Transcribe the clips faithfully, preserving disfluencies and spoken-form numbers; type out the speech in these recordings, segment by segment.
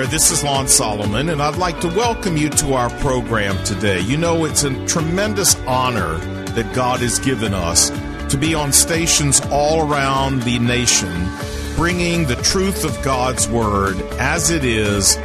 there, this is Lon Solomon, and I'd like to welcome you to our program today. You know, it's a tremendous honor that God has given us to be on stations all around the nation, bringing the truth of God's Word as it is,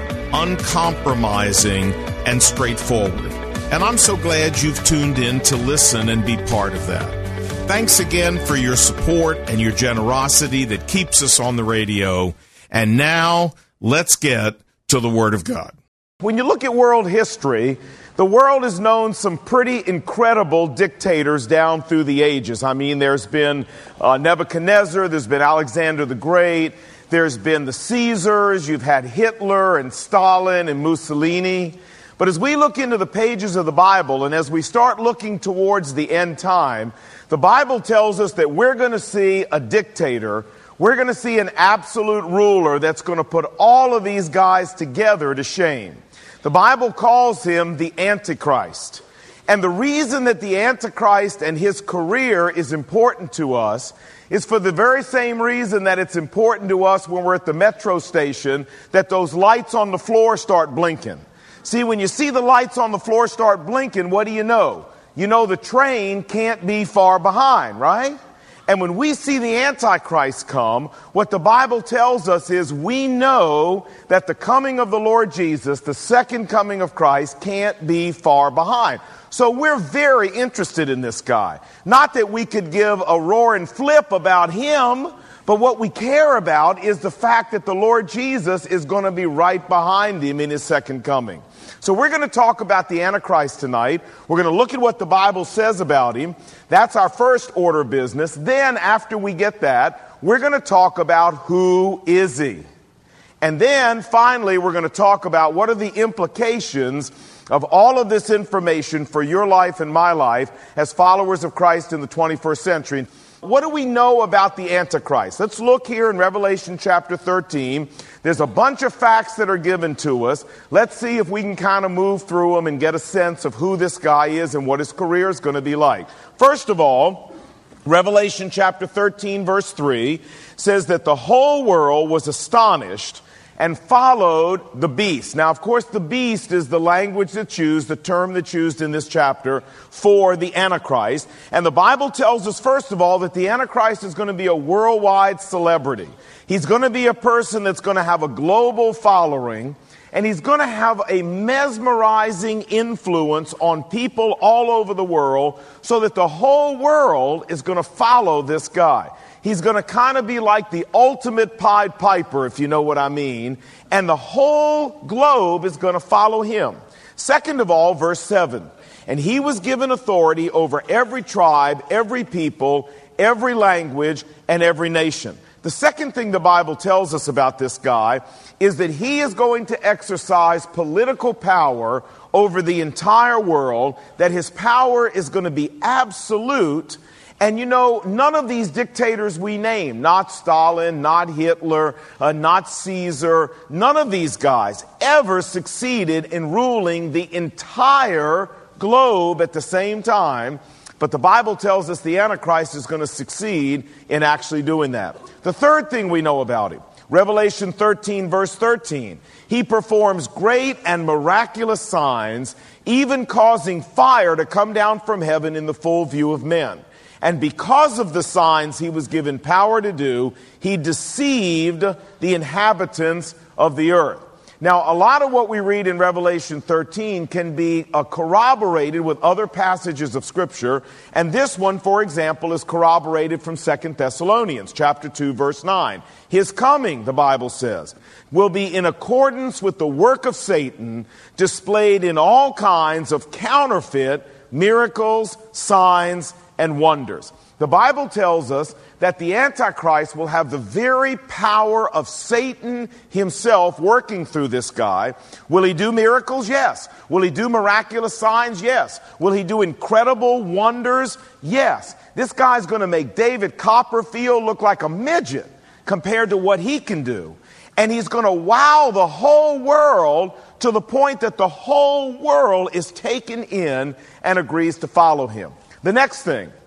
uncompromising and straightforward. And I'm so glad you've tuned in to listen and be part of that. Thanks again for your support and your generosity that keeps us on the radio. And now, let's get to the Word of God. When you look at world history, the world has known some pretty incredible dictators down through the ages. I mean, there's been uh, Nebuchadnezzar, there's been Alexander the Great, there's been the Caesars, you've had Hitler and Stalin and Mussolini. But as we look into the pages of the Bible, and as we start looking towards the end time, the Bible tells us that we're going to see a dictator. We're going to see an absolute ruler that's going to put all of these guys together to shame. The Bible calls him the Antichrist. And the reason that the Antichrist and his career is important to us is for the very same reason that it's important to us when we're at the metro station, that those lights on the floor start blinking. See, when you see the lights on the floor start blinking, what do you know? You know the train can't be far behind, right? And when we see the Antichrist come, what the Bible tells us is we know that the coming of the Lord Jesus, the second coming of Christ, can't be far behind. So we're very interested in this guy. Not that we could give a roar and flip about him, but what we care about is the fact that the Lord Jesus is going to be right behind him in his second coming. So we're going to talk about the Antichrist tonight. We're going to look at what the Bible says about him. That's our first order of business. Then after we get that, we're going to talk about who is he. And then finally, we're going to talk about what are the implications of all of this information for your life and my life as followers of Christ in the twenty-first century. What do we know about the Antichrist? Let's look here in Revelation chapter thirteen. There's a bunch of facts that are given to us. Let's see if we can kind of move through them and get a sense of who this guy is and what his career is going to be like. First of all, Revelation chapter thirteen verse three says that the whole world was astonished and followed the beast. Now, of course, the beast is the language that's used, the term that's used in this chapter for the Antichrist. And the Bible tells us, first of all, that the Antichrist is going to be a worldwide celebrity. He's going to be a person that's going to have a global following, and he's going to have a mesmerizing influence on people all over the world so that the whole world is going to follow this guy. He's going to kind of be like the ultimate Pied Piper, if you know what I mean. And the whole globe is going to follow him. Second of all, verse seven. And he was given authority over every tribe, every people, every language, and every nation. The second thing the Bible tells us about this guy is that he is going to exercise political power over the entire world, that his power is going to be absolute. And you know, none of these dictators we name, not Stalin, not Hitler, uh, not Caesar, none of these guys ever succeeded in ruling the entire globe at the same time. But the Bible tells us the Antichrist is going to succeed in actually doing that. The third thing we know about him, Revelation thirteen verse thirteen, he performs great and miraculous signs, even causing fire to come down from heaven in the full view of men. And because of the signs he was given power to do, he deceived the inhabitants of the earth. Now, a lot of what we read in Revelation thirteen can be uh, corroborated with other passages of Scripture. And this one, for example, is corroborated from Second Thessalonians chapter two, verse nine. His coming, the Bible says, will be in accordance with the work of Satan, displayed in all kinds of counterfeit miracles, signs, and wonders. The Bible tells us that the Antichrist will have the very power of Satan himself working through this guy. Will he do miracles? Yes. Will he do miraculous signs? Yes. Will he do incredible wonders? Yes. This guy's going to make David Copperfield look like a midget compared to what he can do. And he's going to wow the whole world to the point that the whole world is taken in and agrees to follow him. The next thing,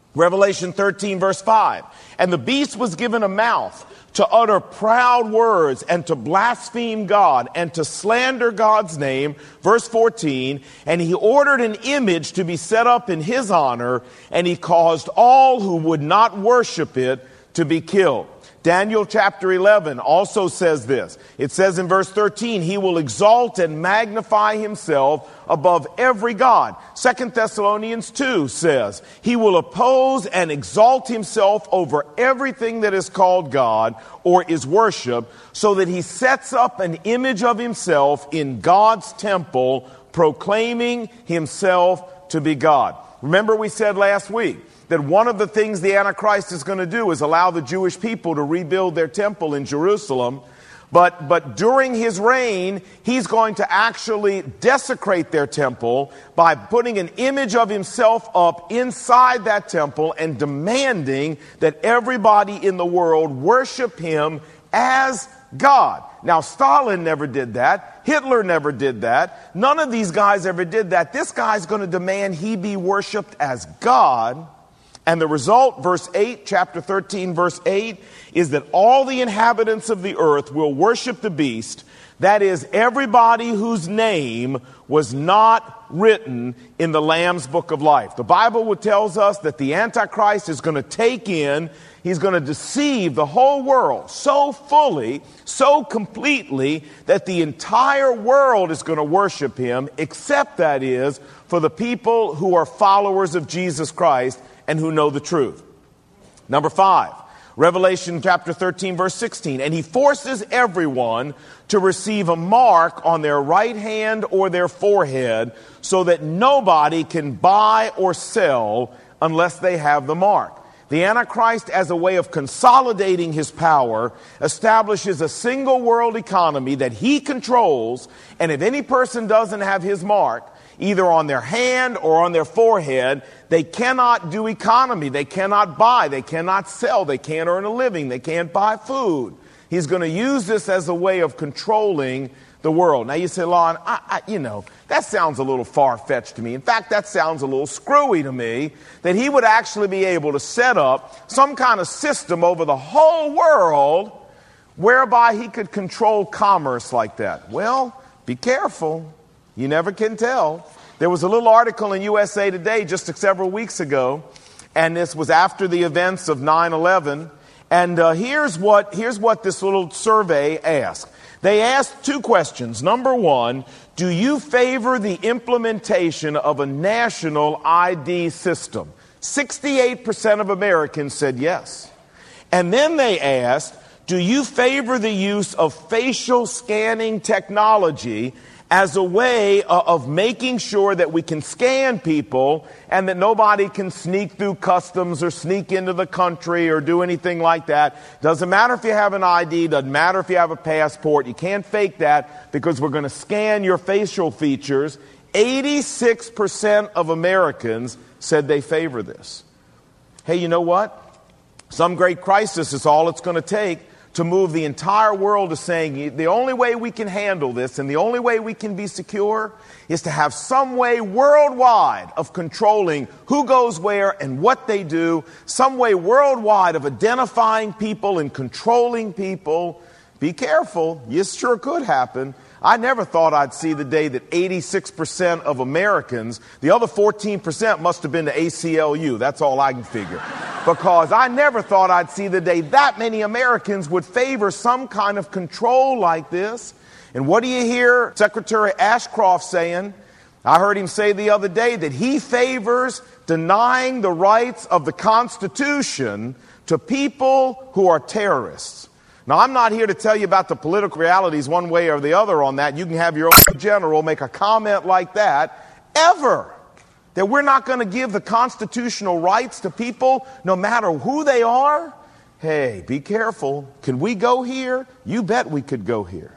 Revelation thirteen, verse five. And the beast was given a mouth to utter proud words and to blaspheme God and to slander God's name. Verse fourteen, and he ordered an image to be set up in his honor, and he caused all who would not worship it to be killed. Daniel chapter eleven also says this. It says in verse thirteen, he will exalt and magnify himself above every god. Second Thessalonians two says, he will oppose and exalt himself over everything that is called God or is worship, so that he sets up an image of himself in God's temple, proclaiming himself to be God. Remember we said last week that one of the things the Antichrist is going to do is allow the Jewish people to rebuild their temple in Jerusalem. But, but during his reign, he's going to actually desecrate their temple by putting an image of himself up inside that temple and demanding that everybody in the world worship him as God. Now, Stalin never did that. Hitler never did that. None of these guys ever did that. This guy's going to demand he be worshiped as God. And the result, verse eight, chapter thirteen, verse eight, is that all the inhabitants of the earth will worship the beast. That is, everybody whose name was not written in the Lamb's book of life. The Bible tells us that the Antichrist is going to take in, he's going to deceive the whole world so fully, so completely, that the entire world is going to worship him, except, that is, for the people who are followers of Jesus Christ and who know the truth. Number five, Revelation chapter thirteen, verse sixteen. And he forces everyone to receive a mark on their right hand or their forehead, so that nobody can buy or sell unless they have the mark. The Antichrist, as a way of consolidating his power, establishes a single world economy that he controls, and if any person doesn't have his mark, either on their hand or on their forehead, they cannot do economy. They cannot buy. They cannot sell. They can't earn a living. They can't buy food. He's going to use this as a way of controlling the world. Now you say, Lon, I, I, you know, that sounds a little far-fetched to me. In fact, that sounds a little screwy to me, that he would actually be able to set up some kind of system over the whole world whereby he could control commerce like that. Well, be careful. You never can tell. There was a little article in U S A Today just several weeks ago, and this was after the events of nine eleven. And uh, here's what here's what this little survey asked. They asked two questions. Number one, do you favor the implementation of a national I D system? sixty-eight percent of Americans said yes. And then they asked, do you favor the use of facial scanning technology as a way of making sure that we can scan people and that nobody can sneak through customs or sneak into the country or do anything like that? Doesn't matter if you have an I D, doesn't matter if you have a passport, you can't fake that because we're going to scan your facial features. eighty-six percent of Americans said they favor this. Hey, you know what? Some great crisis is all it's going to take to move the entire world to saying the only way we can handle this and the only way we can be secure is to have some way worldwide of controlling who goes where and what they do, some way worldwide of identifying people and controlling people. Be careful. This sure could happen. I never thought I'd see the day that eighty-six percent of Americans, the other fourteen percent must have been the A C L U. That's all I can figure. Because I never thought I'd see the day that many Americans would favor some kind of control like this. And what do you hear Secretary Ashcroft saying? I heard him say the other day that he favors denying the rights of the Constitution to people who are terrorists. Now, I'm not here to tell you about the political realities one way or the other on that. You can have your own general make a comment like that. Ever. That we're not going to give the constitutional rights to people no matter who they are. Hey, be careful. Can we go here? You bet we could go here.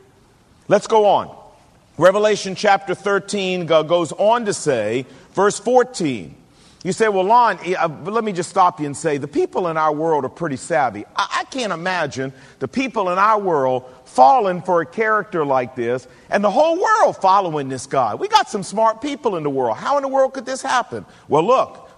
Let's go on. Revelation chapter thirteen goes on to say, verse fourteen. You say, well, Lon, let me just stop you and say, the people in our world are pretty savvy. I, I can't imagine the people in our world falling for a character like this and the whole world following this guy. We got some smart people in the world. How in the world could this happen? Well, look,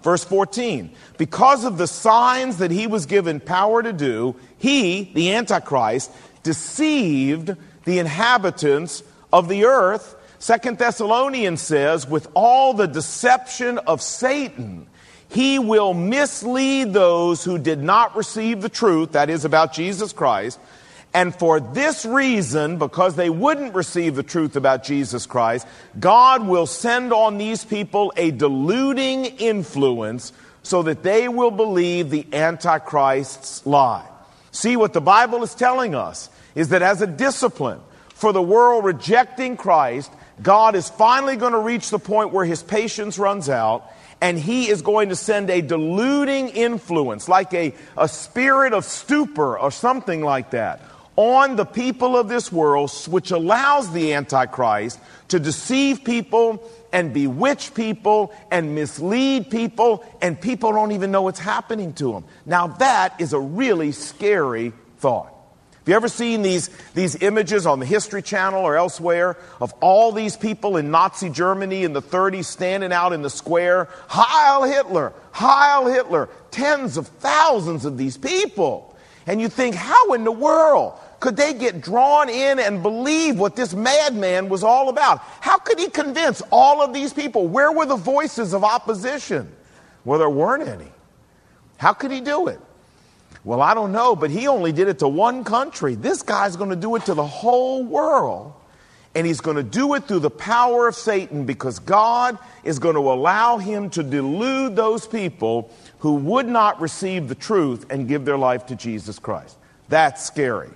Verse fourteen, because of the signs that he was given power to do, he, the Antichrist, deceived the inhabitants of the earth. Second Thessalonians says, with all the deception of Satan, he will mislead those who did not receive the truth, that is about Jesus Christ. And for this reason, because they wouldn't receive the truth about Jesus Christ, God will send on these people a deluding influence so that they will believe the Antichrist's lie. See, what the Bible is telling us is that as a discipline for the world rejecting Christ, God is finally going to reach the point where his patience runs out, and he is going to send a deluding influence, like a, a spirit of stupor or something like that, on the people of this world, which allows the Antichrist to deceive people and bewitch people and mislead people, and people don't even know what's happening to them. Now that is a really scary thought. Have you ever seen these, these images on the History Channel or elsewhere of all these people in Nazi Germany in the thirties standing out in the square? Heil Hitler! Heil Hitler! Tens of thousands of these people. And you think, how in the world could they get drawn in and believe what this madman was all about? How could he convince all of these people? Where were the voices of opposition? Well, there weren't any. How could he do it? Well, I don't know, but he only did it to one country. This guy's going to do it to the whole world. And he's going to do it through the power of Satan, because God is going to allow him to delude those people who would not receive the truth and give their life to Jesus Christ. That's scary.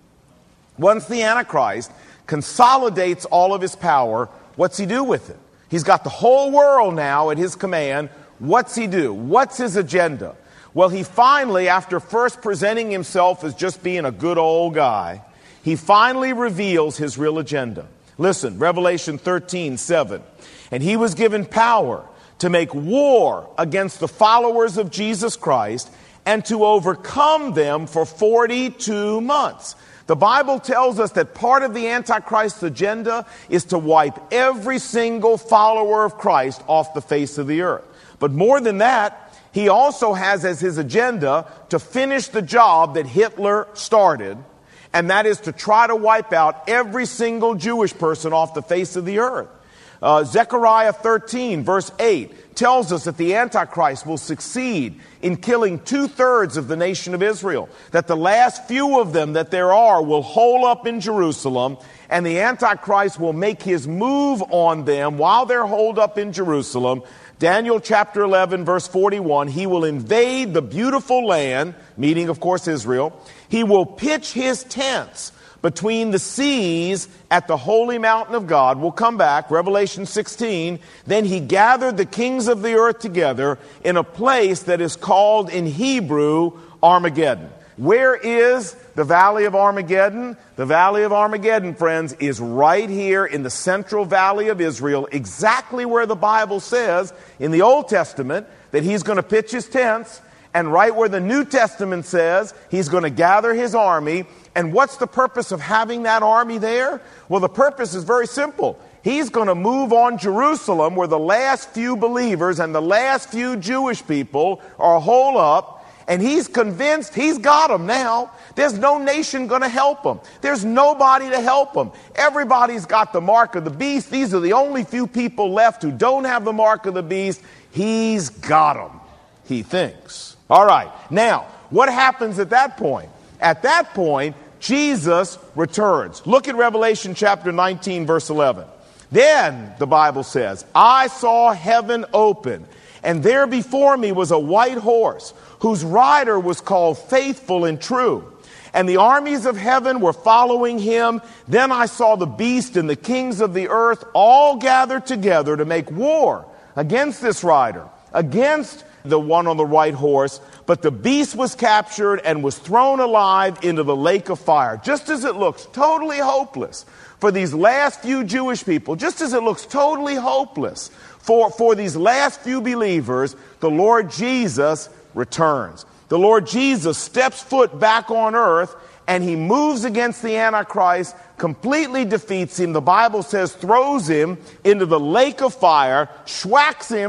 Once the Antichrist consolidates all of his power, what's he do with it? He's got the whole world now at his command. What's he do? What's his agenda? Well, he finally, after first presenting himself as just being a good old guy, he finally reveals his real agenda. Listen, Revelation thirteen seven. And he was given power to make war against the followers of Jesus Christ and to overcome them for forty-two months. The Bible tells us that part of the Antichrist's agenda is to wipe every single follower of Christ off the face of the earth. But more than that, he also has as his agenda to finish the job that Hitler started, and that is to try to wipe out every single Jewish person off the face of the earth. Uh, Zechariah thirteen, verse eight, tells us that the Antichrist will succeed in killing two-thirds of the nation of Israel, that the last few of them that there are will hole up in Jerusalem, and the Antichrist will make his move on them while they're holed up in Jerusalem. Daniel chapter eleven, verse forty-one, he will invade the beautiful land, meaning, of course, Israel. He will pitch his tents between the seas at the holy mountain of God. We'll come back, Revelation sixteen. Then he gathered the kings of the earth together in a place that is called in Hebrew Armageddon. Where is the Valley of Armageddon? The Valley of Armageddon, friends, is right here in the central valley of Israel, exactly where the Bible says in the Old Testament that he's going to pitch his tents, and right where the New Testament says he's going to gather his army. And what's the purpose of having that army there? Well, the purpose is very simple. He's going to move on Jerusalem, where the last few believers and the last few Jewish people are holed up. And he's convinced he's got them now. There's no nation going to help them. There's nobody to help them. Everybody's got the mark of the beast. These are the only few people left who don't have the mark of the beast. He's got them, he thinks. All right. Now, what happens at that point? At that point, Jesus returns. Look at Revelation chapter nineteen, verse eleven. Then, the Bible says, I saw heaven open, and there before me was a white horse, whose rider was called Faithful and True. And the armies of heaven were following him. Then I saw the beast and the kings of the earth all gathered together to make war against this rider, against the one on the white horse. But the beast was captured and was thrown alive into the lake of fire. Just as it looks totally hopeless for these last few Jewish people, just as it looks totally hopeless for, for these last few believers, the Lord Jesus returns. The Lord Jesus steps foot back on earth, and he moves against the Antichrist, completely defeats him. The Bible says throws him into the lake of fire, schwacks him,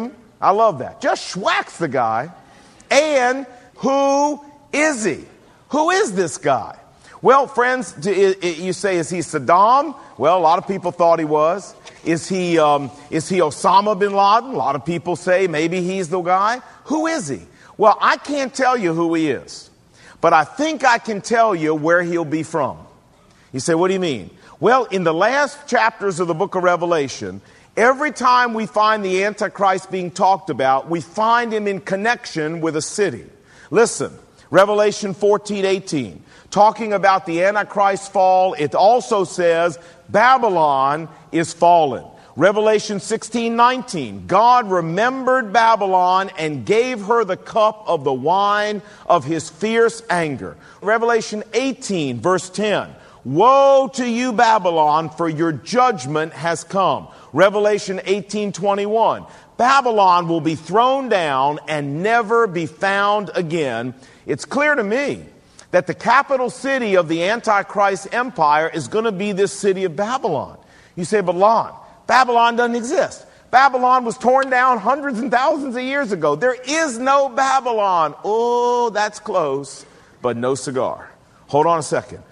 I love that. Just schwacks the guy. And who is he? Who is this guy? Well, friends, you say, is he Saddam? Well, a lot of people thought he was. Is he, um, is he Osama bin Laden? A lot of people say maybe he's the guy. Who is he? Well, I can't tell you who he is, but I think I can tell you where he'll be from. You say, what do you mean? Well, in the last chapters of the book of Revelation, every time we find the Antichrist being talked about, we find him in connection with a city. Listen, Revelation fourteen eighteen, talking about the Antichrist's fall, it also says Babylon is fallen. Revelation sixteen nineteen, God remembered Babylon and gave her the cup of the wine of his fierce anger. Revelation eighteen verse ten, woe to you, Babylon, for your judgment has come. Revelation eighteen twenty-one, Babylon will be thrown down and never be found again. It's clear to me that the capital city of the Antichrist empire is going to be this city of Babylon. You say, but Lon, Babylon doesn't exist. Babylon was torn down hundreds and thousands of years ago. There is no Babylon. Oh, that's close, but no cigar. Hold on a second.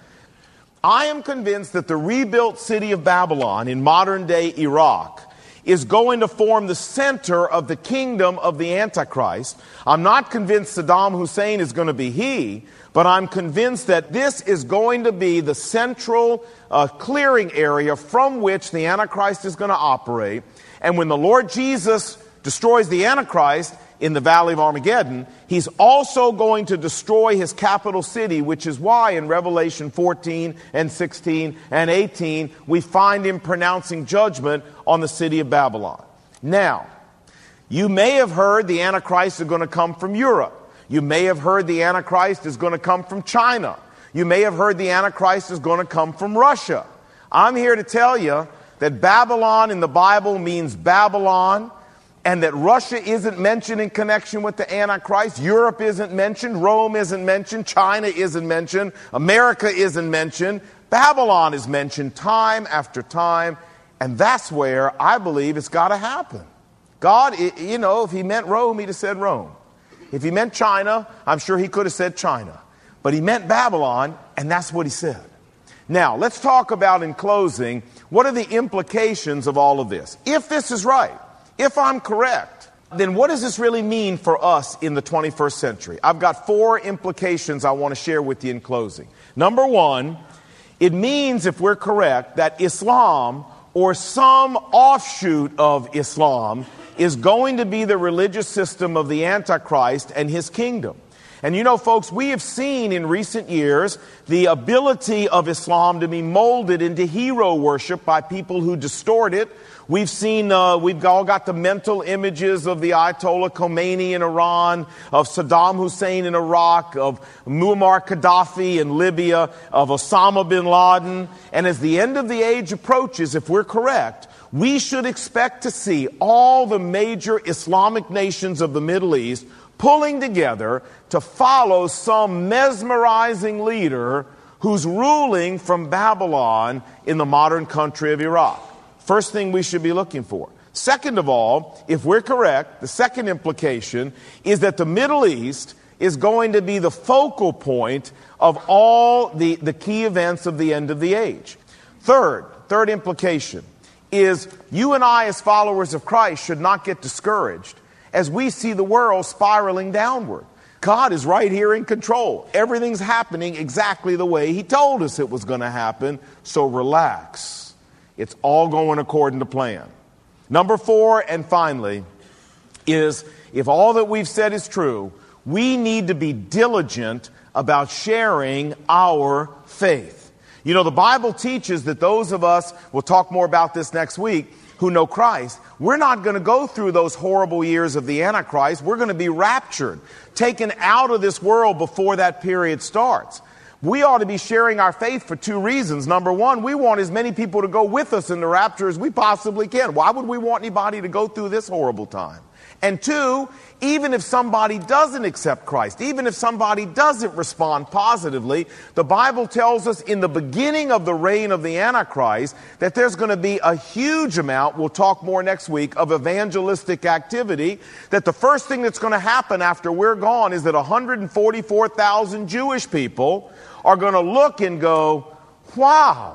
I am convinced that the rebuilt city of Babylon in modern-day Iraq is going to form the center of the kingdom of the Antichrist. I'm not convinced Saddam Hussein is going to be he, but I'm convinced that this is going to be the central uh, clearing area from which the Antichrist is going to operate. And when the Lord Jesus destroys the Antichrist in the Valley of Armageddon, he's also going to destroy his capital city, which is why in Revelation fourteen and sixteen and eighteen, we find him pronouncing judgment on the city of Babylon. Now, you may have heard the Antichrist is going to come from Europe. You may have heard the Antichrist is going to come from China. You may have heard the Antichrist is going to come from Russia. I'm here to tell you that Babylon in the Bible means Babylon, and that Russia isn't mentioned in connection with the Antichrist. Europe isn't mentioned. Rome isn't mentioned. China isn't mentioned. America isn't mentioned. Babylon is mentioned time after time, and that's where I believe it's got to happen. God, you know, if he meant Rome, he'd have said Rome. If he meant China, I'm sure he could have said China. But he meant Babylon, and that's what he said. Now, let's talk about, in closing, what are the implications of all of this? If this is right, if I'm correct, then what does this really mean for us in the twenty-first century? I've got four implications I want to share with you in closing. Number one, it means, if we're correct, that Islam or some offshoot of Islam is going to be the religious system of the Antichrist and his kingdom. And you know, folks, we have seen in recent years the ability of Islam to be molded into hero worship by people who distort it. We've seen, uh, we've all got the mental images of the Ayatollah Khomeini in Iran, of Saddam Hussein in Iraq, of Muammar Gaddafi in Libya, of Osama bin Laden. And as the end of the age approaches, if we're correct, we should expect to see all the major Islamic nations of the Middle East pulling together to follow some mesmerizing leader who's ruling from Babylon in the modern country of Iraq. First thing we should be looking for. Second of all, if we're correct, the second implication is that the Middle East is going to be the focal point of all the, the key events of the end of the age. Third, third implication is you and I as followers of Christ should not get discouraged as we see the world spiraling downward. God is right here in control. Everything's happening exactly the way he told us it was going to happen, so relax. It's all going according to plan. Number four, and finally, is if all that we've said is true, we need to be diligent about sharing our faith. You know, the Bible teaches that those of us, we'll talk more about this next week, who know Christ, we're not going to go through those horrible years of the Antichrist. We're going to be raptured, taken out of this world before that period starts. We ought to be sharing our faith for two reasons. Number one, we want as many people to go with us in the rapture as we possibly can. Why would we want anybody to go through this horrible time? And two, even if somebody doesn't accept Christ, even if somebody doesn't respond positively, the Bible tells us in the beginning of the reign of the Antichrist that there's going to be a huge amount, we'll talk more next week, of evangelistic activity, that the first thing that's going to happen after we're gone is that one hundred forty-four thousand Jewish people are going to look and go, wow,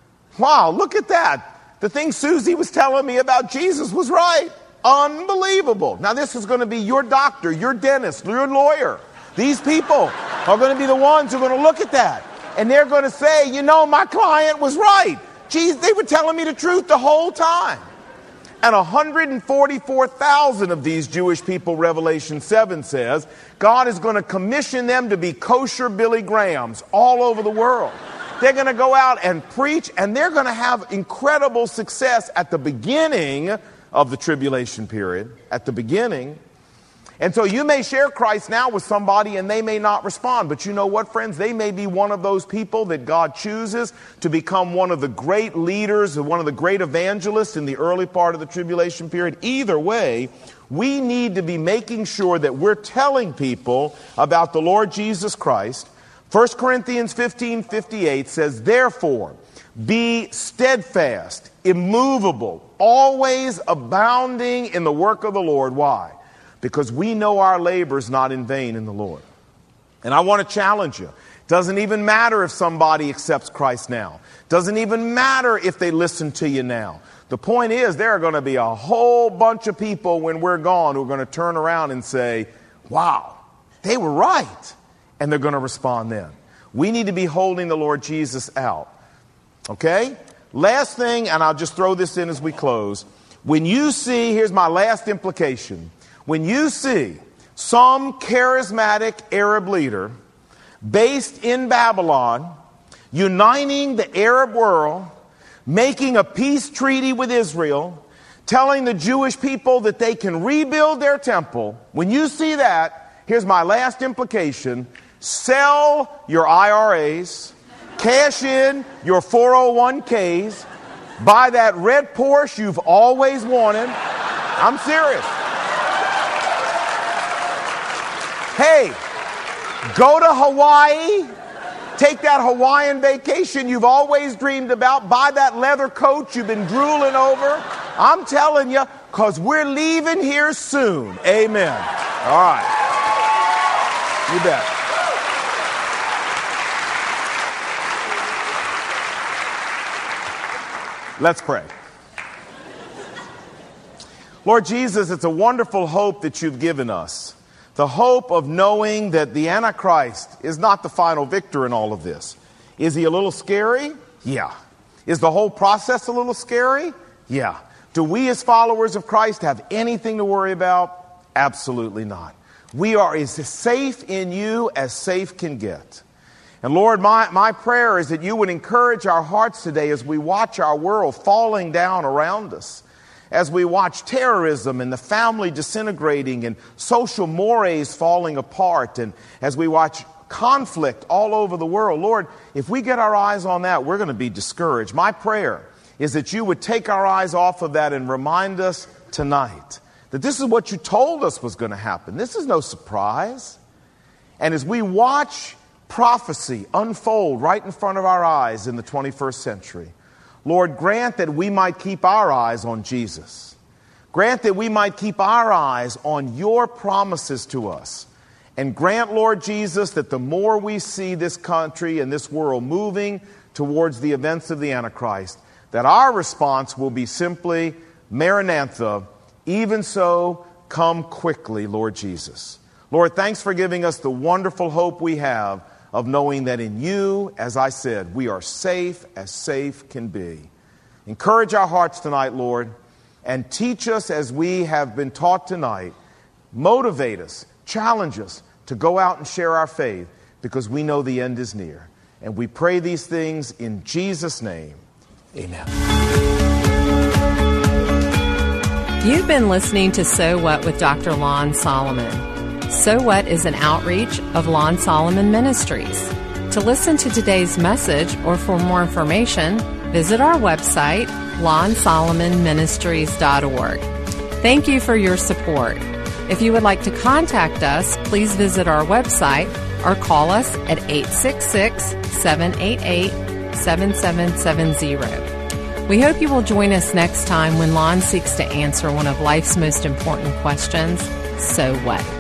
wow, look at that. The thing Susie was telling me about Jesus was right. Unbelievable. Now this is going to be your doctor, your dentist, your lawyer. These people are going to be the ones who are going to look at that. And they're going to say, you know, my client was right. Geez, they were telling me the truth the whole time. And one hundred forty-four thousand of these Jewish people, Revelation seven says, God is going to commission them to be kosher Billy Grahams all over the world. They're going to go out and preach, and they're going to have incredible success at the beginning of the tribulation period, at the beginning. And so you may share Christ now with somebody and they may not respond. But you know what, friends? They may be one of those people that God chooses to become one of the great leaders, one of the great evangelists in the early part of the tribulation period. Either way, we need to be making sure that we're telling people about the Lord Jesus Christ. First Corinthians fifteen fifty-eight says, therefore, be steadfast, immovable, always abounding in the work of the Lord. Why? Because we know our labor is not in vain in the Lord. And I want to challenge you. Doesn't even matter if somebody accepts Christ now. Doesn't even matter if they listen to you now. The point is, there are going to be a whole bunch of people when we're gone who are going to turn around and say, wow, they were right. And they're going to respond then. We need to be holding the Lord Jesus out. Okay? Last thing, and I'll just throw this in as we close. When you see, here's my last implication. When you see some charismatic Arab leader based in Babylon, uniting the Arab world, making a peace treaty with Israel, telling the Jewish people that they can rebuild their temple, when you see that, here's my last implication. Sell your I R As, cash in your four oh one k's, buy that red Porsche you've always wanted. I'm serious. Hey, go to Hawaii, take that Hawaiian vacation you've always dreamed about, buy that leather coat you've been drooling over. I'm telling you, because we're leaving here soon. Amen. All right. You bet. Let's pray. Lord Jesus, it's a wonderful hope that you've given us. The hope of knowing that the Antichrist is not the final victor in all of this. Is he a little scary? Yeah. Is the whole process a little scary? Yeah. Do we as followers of Christ have anything to worry about? Absolutely not. We are as safe in you as safe can get. And Lord, my, my prayer is that you would encourage our hearts today as we watch our world falling down around us, as we watch terrorism and the family disintegrating and social mores falling apart, and as we watch conflict all over the world. Lord, if we get our eyes on that, we're going to be discouraged. My prayer is that you would take our eyes off of that and remind us tonight that this is what you told us was going to happen. This is no surprise. And as we watch prophecy unfold right in front of our eyes in the twenty-first century, Lord, grant that we might keep our eyes on Jesus. Grant that we might keep our eyes on your promises to us. And grant, Lord Jesus, that the more we see this country and this world moving towards the events of the Antichrist, that our response will be simply, Maranatha, even so, come quickly, Lord Jesus. Lord, thanks for giving us the wonderful hope we have of knowing that in you, as I said, we are safe as safe can be. Encourage our hearts tonight, Lord, and teach us as we have been taught tonight. Motivate us, challenge us to go out and share our faith, because we know the end is near. And we pray these things in Jesus' name. Amen. You've been listening to So What with Doctor Lon Solomon. So What is an outreach of Lon Solomon Ministries. To listen to today's message or for more information, visit our website, lon solomon ministries dot org. Thank you for your support. If you would like to contact us, please visit our website or call us at eight six six, seven eight eight, seven seven seven zero. We hope you will join us next time when Lon seeks to answer one of life's most important questions, so what?